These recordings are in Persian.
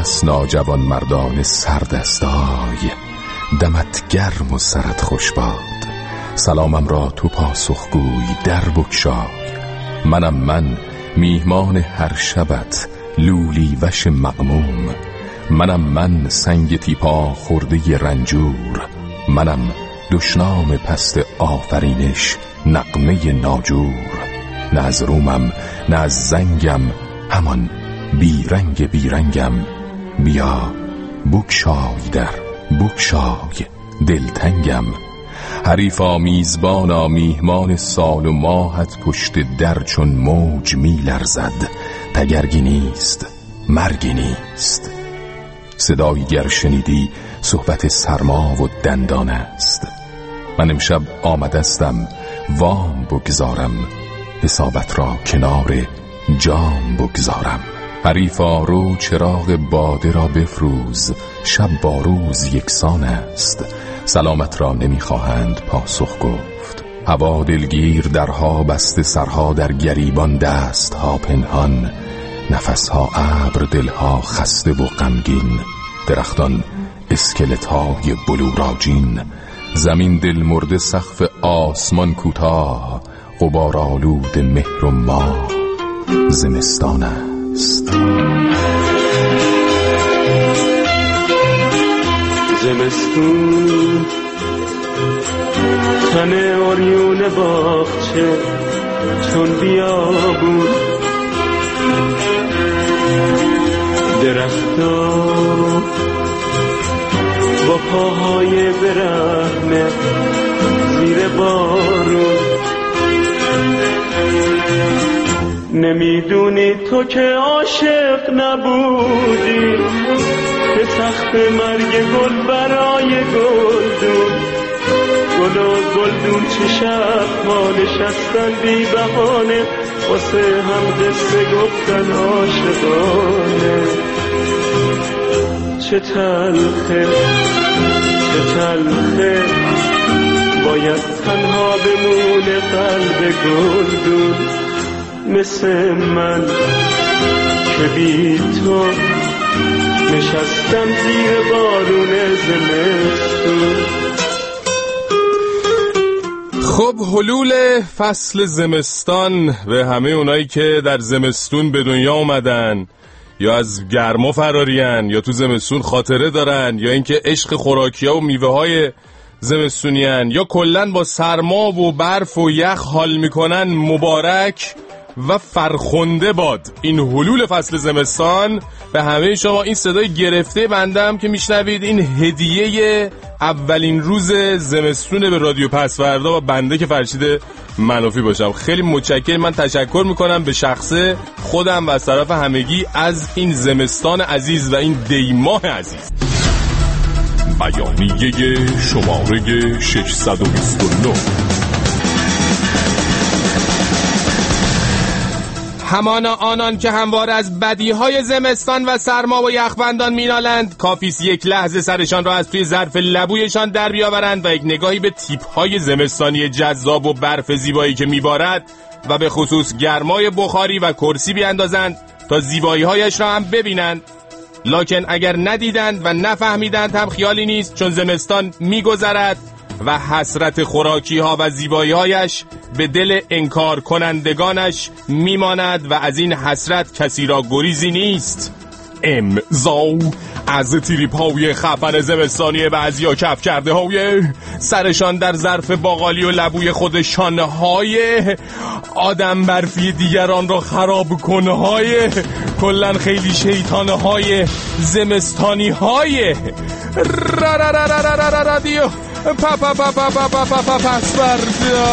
بس ناجوان مردان سردستای، دمت گرم و سرت خوش باد. سلامم را تو پاسخگوی در بگشای. من میهمان هر شبت لولی وش مغموم. من سنگ تیپا خورده رنجور. منم دشنام پست آفرینش نغمه ناجور. نه از رومم نه از زنگم همان بیرنگم. بیا بگشای در بگشای دلتنگم. حریفا میزبانا میهمان سال و ماهت پشت در چون موج میلرزد. تگرگی نیست مرگی نیست. صدایی گر شنیدی صحبت سرما و دندان است. من امشب آمدستم وام بگذارم، حسابت را کنار جام بگذارم. حریفا رو چراغ باده را بفروز، شب با روز یکسان است. سلامت را نمیخواهند پاسخ گفت. هوا دلگیر درها بسته، سرها در گریبان، دستها پنهان، نفسها ابر، دلها خسته و غمگین. درختان اسکلت‌های بلوراجین، زمین دل مرده، سقف آسمان کوتاه، غبارآلود مهر و ماه. زمستان است. زمستون تن اوریون باغچه چون بیابون، درختا با پاهای برهنه زیر بارون. نمیدونی تو که عاشق نبودی، به تخت مرگ گل برای گلدون. گل و گلدون چه شب‌ها نشستن بی بهانه، واسه هم قصه گفتن عاشقانه. چه تلخه چه تلخه، باید تنها بمونه قلب گلدون. مثل من که بی تو نشستم زیر بارون زمستون. خب حلول فصل زمستان به همه اونایی که در زمستون به دنیا اومدن، یا از گرما فرارین، یا تو زمستون خاطره دارن، یا اینکه عشق خوراکی‌ها و میوه‌های زمستونیان، یا کلن با سرما و برف و یخ حال میکنن، مبارک و فرخنده باد این حلول فصل زمستان به همه شما. این صدای گرفته بندم که میشنوید، این هدیه اولین روز زمستون به رادیو پسوردا و بنده که فرشید منافی باشم. خیلی متشکرم. من تشکر میکنم به شخصه خودم و از طرف همگی از این زمستان عزیز و این دیماه عزیز. بیانیه شماره 629. همان آنان که هموار از بدیهای زمستان و سرما و یخبندان مینالند، کافیست یک لحظه سرشان را از توی ظرف لبویشان در بیاورند و یک نگاهی به تیپ‌های زمستانی جذاب و برف زیبایی که میبارد و به خصوص گرمای بخاری و کرسی بیاندازند تا زیبایی‌هایش را هم ببینند. لکن اگر ندیدند و نفهمیدند هم خیالی نیست، چون زمستان میگذرد و حسرت خوراکی ها و زیبایی هایش به دل انکار کنندگانش میماند و از این حسرت کسی را گریزی نیست. امضا از تریپ های خفن زمستانی بعضیا کف کرده های سرشان در ظرف باقالی و لبوی خودشان های آدم برفی دیگران را خراب کنه های کلن خیلی شیطان های زمستانی های رادیو پسوردا.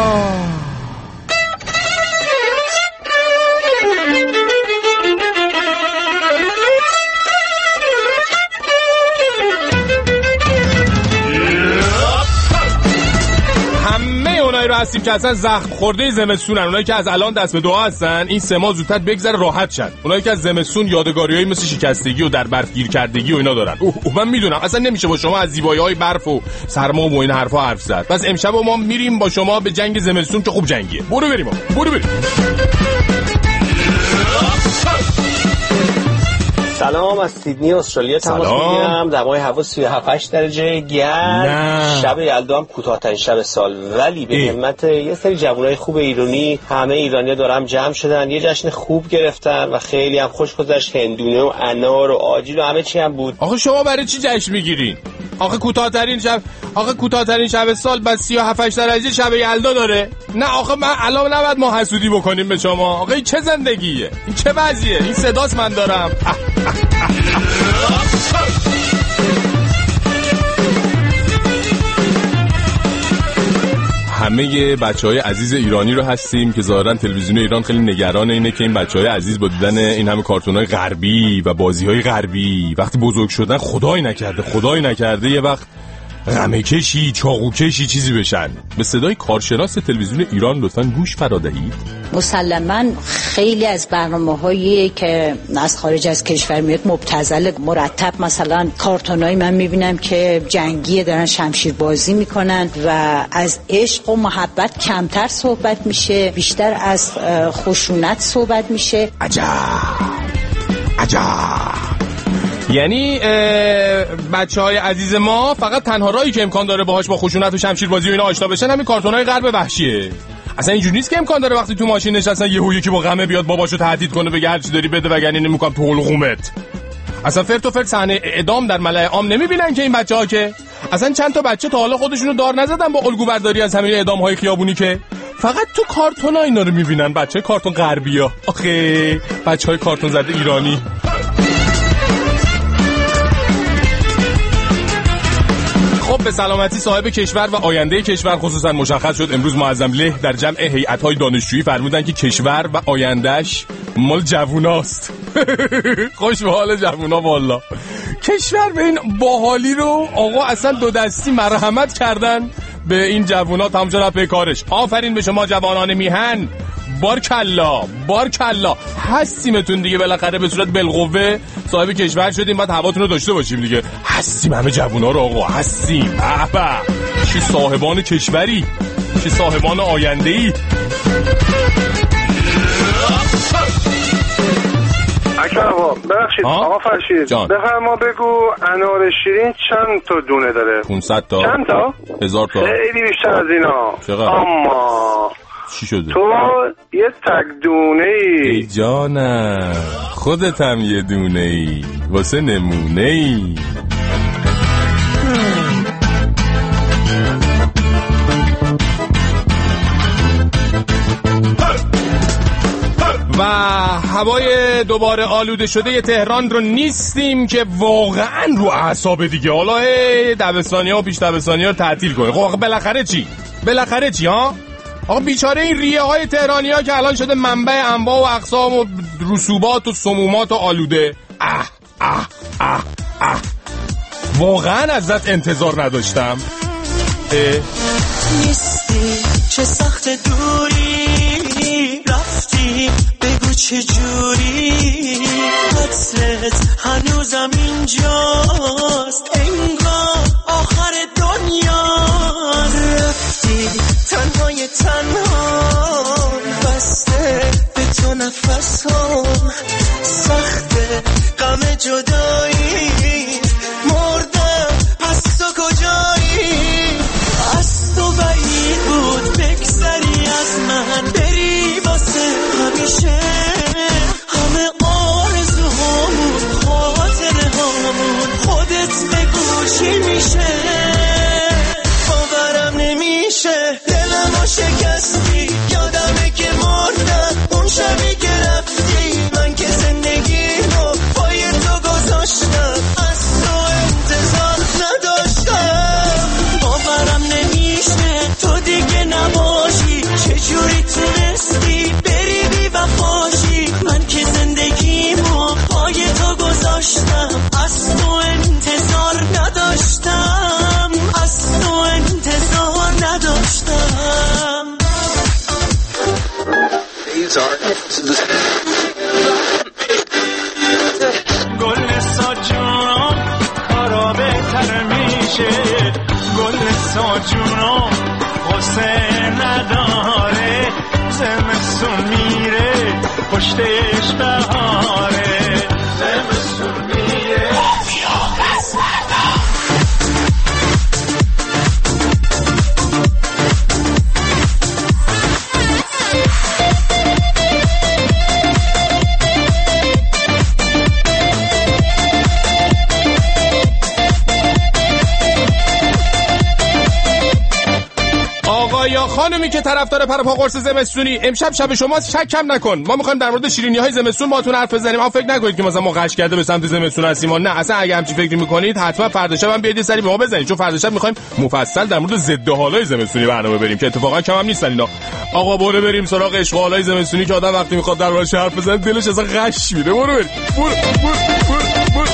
اونایی رو هستیم که اصلا زخم خورده زمستونن، اونایی که از الان دست به دعا هستن این 3 ماه زودتر بگذره راحت شن، اونایی که از زمستون یادگاریایی مثل شکستگی و در برف گیر کردگی و اینا دارن. من میدونم اصلا نمیشه با شما از زیبایی‌های برف و سرما و این حرفا حرف زد. بس امشب ما میریم با شما به جنگ زمستون که خوب جنگیه. برو بریم. سلام، از سیدنی استرالیا تماس میگیرم. دمای هوا 37 درجه گرم. شب یلدا هم کوتاه‌ترین شب سال، ولی به همت یه سری جوانای خوب ایرانی، همه ایرانی‌ها دارم جمع شدن، یه جشن خوب گرفتن و خیلی هم خوش گذشت. هندونه و انار و آجیل و همه چی هم بود. آخه شما برای چی جشن میگیرین؟ آخه کوتاه‌ترین شب سال بس 37 درجه شب یلدا داره. نه آخه من الان نباید ما حسودی بکنیم به شما. آخه این چه زندگیه؟ این چه وضعیه؟ این صداست من دارم. همه بچهای عزیز ایرانی رو هستیم که ظاهرا تلویزیون ایران خیلی نگران اینه که این بچهای عزیز با دیدن این همه کارتونای غربی و بازیهای غربی وقتی بزرگ شدن خدای نکرده یه وقت غمه کشی، چاقو کشی چیزی بشن. به صدای کارشناس تلویزیون ایران لطفاً گوش فرا دهید. مسلماً خیلی از برنامه‌هایی که از خارج از کشور میاد مبتذل مرتب، مثلا کارتونایی من میبینم که جنگی دارن شمشیر بازی میکنن و از عشق و محبت کمتر صحبت میشه، بیشتر از خشونت صحبت میشه. عجب. یعنی بچهای عزیز ما فقط تنها راهی که امکان داره باهاش با خشونت و شمشیر بازی و اینا آشنا بشن همین کارتونای غرب وحشیه. اصلا اینجوری نیست که امکان داره وقتی تو ماشین نشستن یهو یکی با غمه بیاد باباشو تهدید کنه بگه هر چی داری بده وگرنه نمیکنم تو حلقومت. اصلا فرت و فرت صحنه اعدام در ملأ عام نمیبینن که این بچه‌ها که اصلا چند تا بچه تا حالا خودشونو دار نزدن با الگو برداری از همین اعدام‌های خیابونی که فقط تو کارتونا اینا رو میبینن. بچه کارتون غربیا. آخه بچهای کارتون زده ایرانی. خب به سلامتی صاحب کشور و آینده کشور خصوصا مشخص شد. امروز معظم له در جمع هیئت‌های دانشجویی فرمودن که کشور و آیندهش مال جووناست. خوش به حال جوونا والله. کشور به این باحالی رو آقا اصلا دو دستی مرحمت کردن به این جوونا. تمام شد به کارش. آفرین به شما جوانان میهن. بارکلا هستیمتون دیگه. بالاخره به صورت بالقوه صاحب کشور شدیم، بعد هواتون رو داشته باشیم دیگه. هستیم همه جوونا رو آقا، هستیم. چی صاحبان کشوری، چی صاحبان آینده‌ای. اکرم آقا ببخشید آقا فرشید بفرما بگو انار شیرین چند تا دونه داره؟ 500 تا. چند تا؟ 1000 تا. خیلی بیشتر از اینا. چقدر؟ اما چی شده؟ تو یه تک دونه ای جانم، خودت هم یه دونه ای واسه نمونه ای. و هوای دوباره آلوده شده تهران رو نیستیم که واقعا رو اعصاب دیگه. حالا دبستانی‌ها و پیش دبستانی‌ها رو تعطیل کنه. خب بالاخره چی ها؟ آقا بیچاره این ریه های تهرانی ها که الان شده منبع انواع و اقسام و رسوبات و سمومات و آلوده. واقعا ازت انتظار نداشتم. نیستی چه سخت دوری رفتی بگو چه جوری قطرت هنوزم اینجاست انگار آخر دنیا رفتی تنهای تنها بسته به تو نفس ها سخته غم جدایی مردم از تو کجایی از تو بعید بود بگذری از من بری واسه همیشه همه آرزوهامون خاطره هامون خودت بگو چی میشه باورم نمیشه دلمو شکستی یادمه که مردم اون شبی که رفتی من که زندگیمو پای تو گذاشتم از تو انتظار نداشتم باورم نمیشه تو دیگه نباشی چجوری تونستی بری بی وفاشی من که زندگیمو پای تو گذاشتم از تو انتظار نداشتم از تو انتظار نداشتم گل ساجونم کارا بهتر میشه گل ساجونم غصه نداره زمستون میره پشتش بهاره زمستون یا خانومی که طرفدار پرپا قرص زمستونی، امشب شب شماست، شکم نکن. ما می‌خوایم در مورد شیرینی‌های زمستون باهاتون حرف بزنیم. ما فکر نکنید که مثلا ما قش کرده به سمت زمستون هستیم. نه، اصلا اگه همچین فکری می‌کنید حتما فردا شب هم بیاید سری به ما بزنید، چون فردا شب می‌خوایم مفصل در مورد ضد حالای زمستونی برنامه بریم که اتفاقا کم هم نیستن اینا. آقا برو بریم سراغ عشق حالای زمستونی که آدم وقتی می‌خواد دربارش حرف بزنه دلش اصلا غش میره. برو بریم. برو.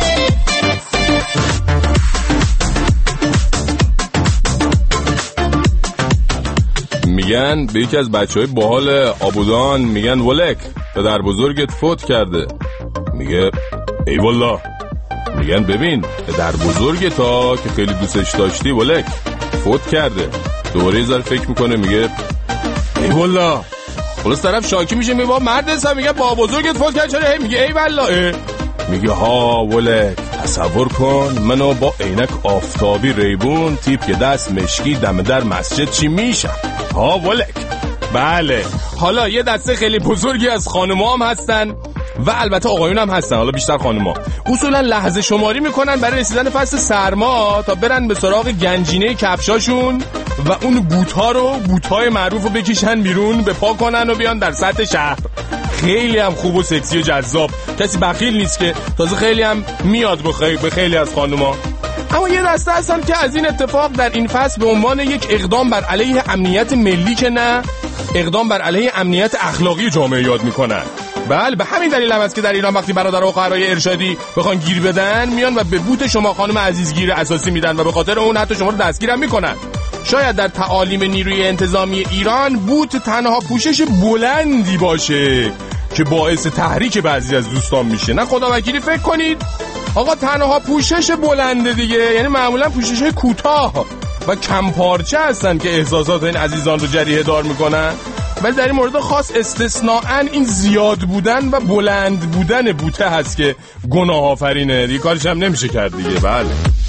میگن به یکی از بچهای باحال آبودان میگن ولک پدر بزرگت فوت کرده. میگه ای والله. میگن ببین پدر بزرگت ها که خیلی دوستش داشتی ولک فوت کرده. دوباره یه ذره فکر میکنه میگه ای والله. خلاص طرف شاکی میشه میگه با مرد حساب میگه با بزرگت فوت کرده چرا؟ میگه ای والله. میگه ها ولک تصور کن منو با عینک آفتابی ریبون تیپ که دست مشکی دم در مسجد چی میشم. ها ولک. بله حالا یه دسته خیلی بزرگی از خانوما هم هستن و البته آقایون هم هستن، حالا بیشتر خانوما. اصولا لحظه شماری میکنن برای رسیدن فصل سرما تا برن به سراغ گنجینه کفشاشون و اون بوت‌های معروف رو بکشن بیرون به پا کنن و بیان در سطح شهر. خیلی هم خوب و سکسی و جذاب، کسی بخیل نیست که، تازه خیلی هم میاد به خیلی از خانوما. اما یه دسته هستن که از این اتفاق در این فصل به عنوان یک اقدام بر علیه امنیت ملی که نه، اقدام بر علیه امنیت اخلاقی جامعه یاد میکنن. بله به همین دلیل هم است که در ایران وقتی برادر و خواهرای ارشادی بخوان گیر بدن میان و به بوت شما خانم عزیز گیر اساسی میدن و به خاطر اون حتی شما رو دستگیرم میکنن. شاید در تعالیم نیروی انتظامی ایران بوت تنها پوشش بلندی باشه که باعث تحریک بعضی از دوستان میشه. نه خدا وکیلی فکر کنید آقا تنها پوشش بلنده دیگه، یعنی معمولا پوشش کوتاه و کم پارچه هستن که احساسات این عزیزان رو جریحه دار میکنن. ولی در این مورد خاص استثناءً این زیاد بودن و بلند بودن بوته هست که گناه آفرینه دیگه، کارش هم نمیشه کرد دیگه. بله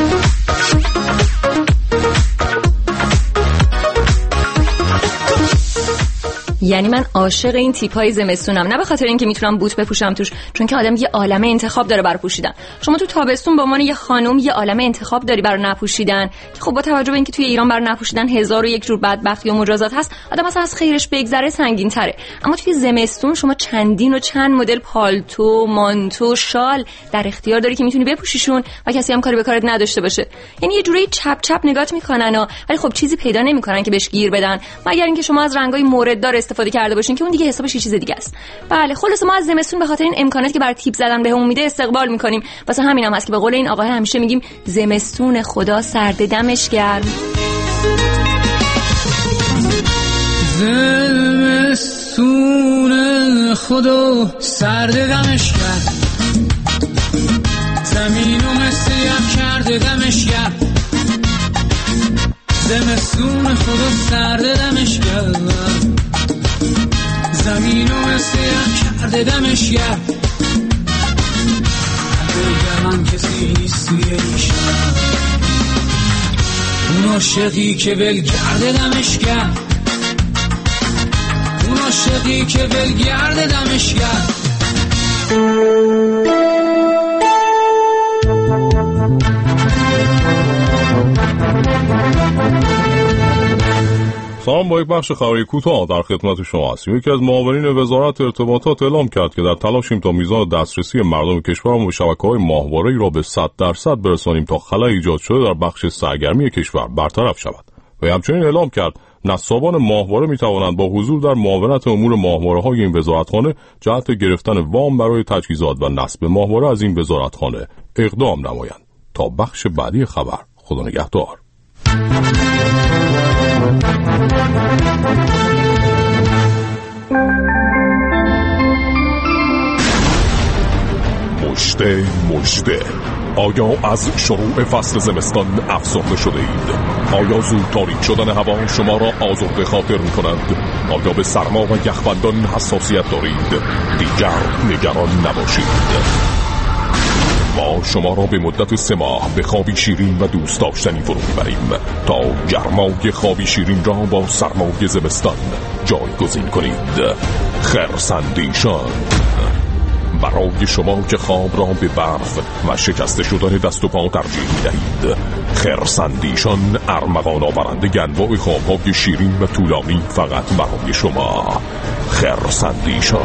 یعنی من عاشق این تیپ‌های زمستونم، نه به خاطر اینکه میتونم بوت بپوشم توش، چون که آدم یه عالمه انتخاب داره برای پوشیدن. شما تو تابستون به عنوان یه خانم یه عالمه انتخاب داری برای نپوشیدن که خب با توجه به اینکه توی ایران برای نپوشیدن 1001 جور بدبختی و مجازات هست، آدم اصلا از خیرش بگذره سنگین تره. اما توی زمستون شما چندین و چند مدل پالتو، مانتو، شال در اختیار داری که میتونی بپوشیشون و کسی هم کاری به کارت نداشته باشه. یعنی یه جوری چپ چپ نگات میکنن ولی خب چیزی پیدا نمیکنن که بهش گیر بدن، مگر اینکه شما از رنگای مورددار استفاده کرده باشین که اون دیگه حسابش یه چیز دیگه است. بله خلاص ما از زمستون به خاطر این امکاناتی که برای تیپ زدن بهمون میده استقبال میکنیم. واسه همین هم هست که به قول این آقا همیشه میگیم زمستون خدا سرد دمش گرم. زمستون خدا سرد دمش گرم، زمینو مثل یخ کرده دمش گرم. زمستون خدا سرد دمش گرم، زمینو مثل یخ کرده دمش گرم. اگه من کسی نیست توی این شهر، اون عاشقی که ولگرده دمش گرم، اون عاشقی که ولگرده دمش گرم. سلام، با یک بخش خبری کوتاه در خدمت شما هستیم. یکی از معاونین وزارت ارتباطات اعلام کرد که در تلاشیم تا میزان دسترسی مردم کشور به شبکه‌های ماهواره‌ای را به 100% برسانیم تا خلأ ایجاد شده در بخش سرگرمی کشور برطرف شود. و همچنین اعلام کرد نصابان ماهواره می‌توانند با حضور در معاونت امور ماهواره‌های این وزارتخانه جهت گرفتن وام برای تجهیزات و نصب ماهواره از این وزارتخانه اقدام نمایند. تا بخش بعدی خبر، خدا نگهدار. مژده آیا از شروع فصل زمستان افسرده شده اید؟ آیا زود تاریک شدن هوا شما را آزرده خاطر می کند؟ آیا به سرما و یخبندان حساسیت دارید؟ دیگر نگران نباشید، ما شما را به مدت 3 ماه به خوابی شیرین و دوست داشتنی فرو میبریم تا گرمای خوابی شیرین را با سرمای زمستان جایگزین کنید. خرسندیشان برای شما که خواب را به برف و شکسته شدن دست و پا ترجیح می‌دهید، خرسندیشان ارمغان آورنده انواع خوابهای شیرین و طولانی فقط برای شما. خرسندیشان.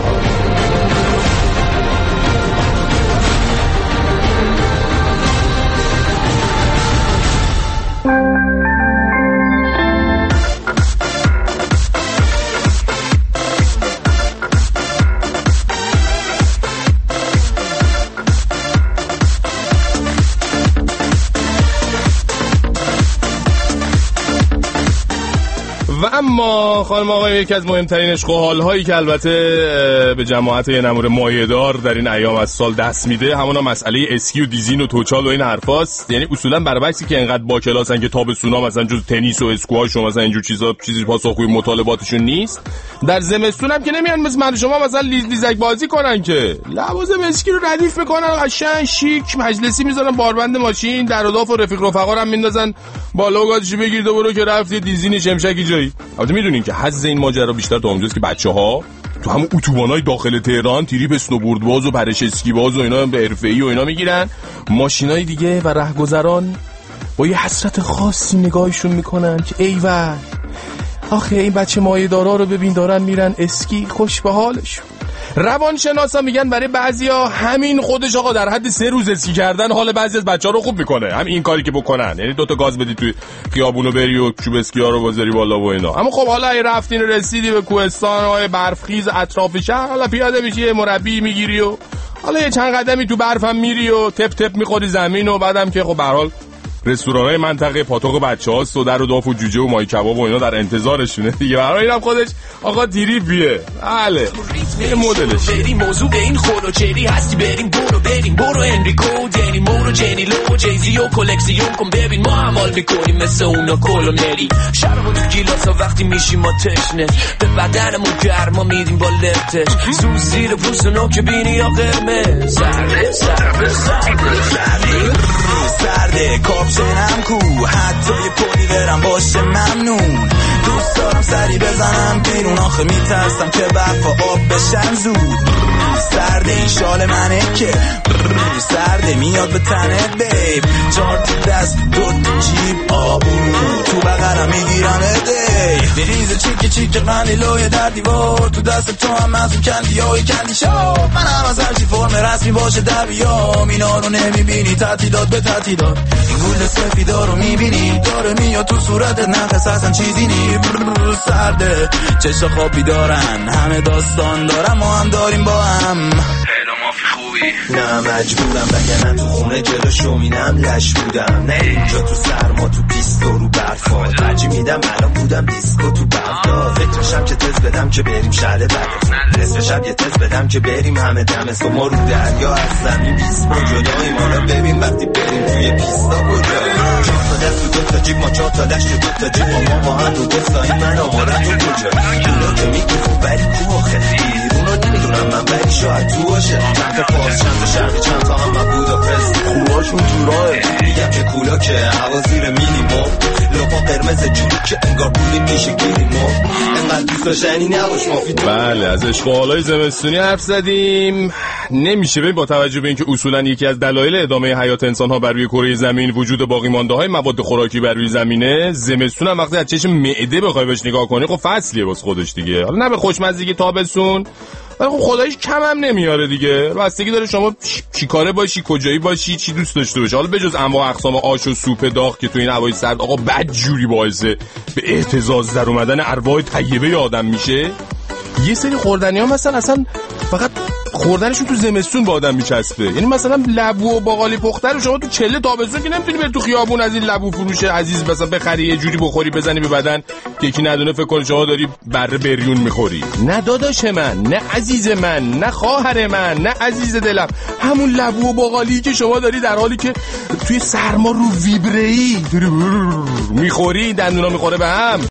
و اما خانم آقای، یکی از مهمترین عشق و حال‌هایی که البته به جماعت یه نمور مایه‌دار در این ایام از سال دست میده همونا مسئله اسکی و دیزین و توچال و این حرفاست. یعنی اصولا برعکسی که انقدر با کلاسن که تابستونا مثلا جز تنیس و اسکواش و مثلا اینجور چیزا چیزی پاسخگوی مطالباتشون نیست، در زمستون هم که نمیان مثل من شما مثلا لیزک بازی کنن که لوازم اسکی رو ردیف میکنن، قشنگ شیک مجلسی میذارن، باربند ماشین در اضافه رفیق رفقا هم میندازن بالا و گازشو بگیر برو که رفتی دیزین شمشکی جایی. البته میدونین که حظ این ماجرا بیشتر تا اونجاست که بچه‌ها تو همون اتوبانای داخل تهران تریپ اسنوبورد باز و پرش اسکی باز و اینا به حرفه‌ای و اینا میگیرن، ماشینای دیگه و رهگذران با یه حسرت خاصی نگاهشون میکنن که ایول آخه این بچه مایه‌دارا رو ببین دارن میرن اسکی، خوش به حالشون. روانشناسا میگن برای بعضیا همین خودش آقا در حد 3 روز اسکی کردن حال بعضی از بچه‌ها رو خوب میکنه. همین این کاری که بکنن، یعنی 2 تا گاز بدی توی خیابونو بری و چوب اسکی‌ها رو بذاری بالا و اینا. اما خب حالا ای رفتین رسیدی به کوهستان‌های برفخیز اطراف شهر، حالا پیاده میشی مربی میگیری و حالا یه چند قدمی تو برفم میری و تپ تپ میخوری زمین و بعدم که خب به هر حال رستوران‌های منطقه پاتوق بچه‌هاست و در و داف و جوجه و مای کباب و اینا در انتظارشونه دیگه. برای اینم خودش آقا تریپیه. بله این مدلش. بریم موضوع به این خورو چری هستی، بریم برو انریکو دنی مورو جنی لو جیزی و کلکسیون کن ببین ما عمل میکنیم مثل اونا کلونری. شرمون تو گیلاسا وقتی میشیم ما تشنه، به بدنمون گرما میدیم با لفتش، زون زیر پوستونو که بینی یا قرمه سرده کاپشنم کو، حتی یه پولی برم باشه ممنون. دوست دارم سری بزنم بیرون، آخه میترسم که برفا آب بشن زود. سرده این شال منه که سرده میاد به تنت بیب، 4 تا دست 2 تا جیب آبون تو بغلم میگیرم ادی بریز چیک قلیلوی در دیوار، تو دست تو هم از اون کندی های کندی شاب. من هم از هرچی فرم رسمی باشه در بیام، اینا رو نمیبینی تعطیلات به تعطیلات، این گل سفیدا رو میبینی داره میاد تو صورتت، نفس اصلا چیزی نی. سرده چشم خوابی دارن، همه داستان دارم ما هم داریم با هم. نه مجبورم بگنم تو خونه جلو شومینم لش بودم، نه اینجا تو سرما تو پیست و رو برفا ترجیح میدم الان بودم دیسکو تو بغداد. فکرشم که تز بدم که بریم شهر بغداد، نصف شب یه تز بدم که بریم همه دمست و ما رو دریا از زمین 20 با جداییم. حالا ببین وقتی بریم توی پیستا کجاییم، 4 تا دست و 2 تا جیب ما 4 تا دشت 2 تا جیب ما با هم رو بستاییم. من آمارم تو کجایی اونا که میگفت ولی کو آخه اونو نمیدونم من ولی شاید تو باشه. چند تا پاس چند تا شرقی چند تا هم من بوداپست، خوباشون تو راه میگم که کولا که هوا زیر مینیموم، لپا قرمز جوری که انگار پولی میشه گیریمو. انقدر دوست داشتنی نباش مافی. بله از عشق و حالای زمستونی حرف زدیم. نمیشه با توجه به اینکه اصولا یکی از دلایل ادامه حیات انسان‌ها بر روی کره زمین وجود باقی مانده‌های مواد خوراکی بر روی زمینه، زمستون هم وقتی از چشم معده بخوای بهش نگاه کنی خب فصلیه واسه خودش دیگه. حالا نه به خوشمزگی تابستون، ولی خب خداییش کم هم نمیاره دیگه. بستگی داره شما چیکاره باشی، کجایی باشی، چی دوست داشته باشی. حالا بجز انواع اقسام آش و سوپ داغ که تو این هوای سرد آقا بدجوری باعث به اهتزاز در اومدن ارواح طیبه آدم میشه، یه سری خوردنی ها مثلا اصلا فقط خوردنشون تو زمستون با آدم میچسبه. یعنی مثلا لبو و باقالی پخته رو شما تو چله تابستون که نمیتونی بری تو خیابون از این لبو فروش عزیز مثلا بخری یه جوری بخوری بزنی به بدن که یکی ندونه فکر کنه شما داری بره بریون میخوری. نه داداش من، نه عزیز من، نه خواهر من، نه عزیز دلم، همون لبو و باقالی که شما داری در حالی که توی سرما رو ویبره‌ای داری میخوری، دندونا میخوره به هم.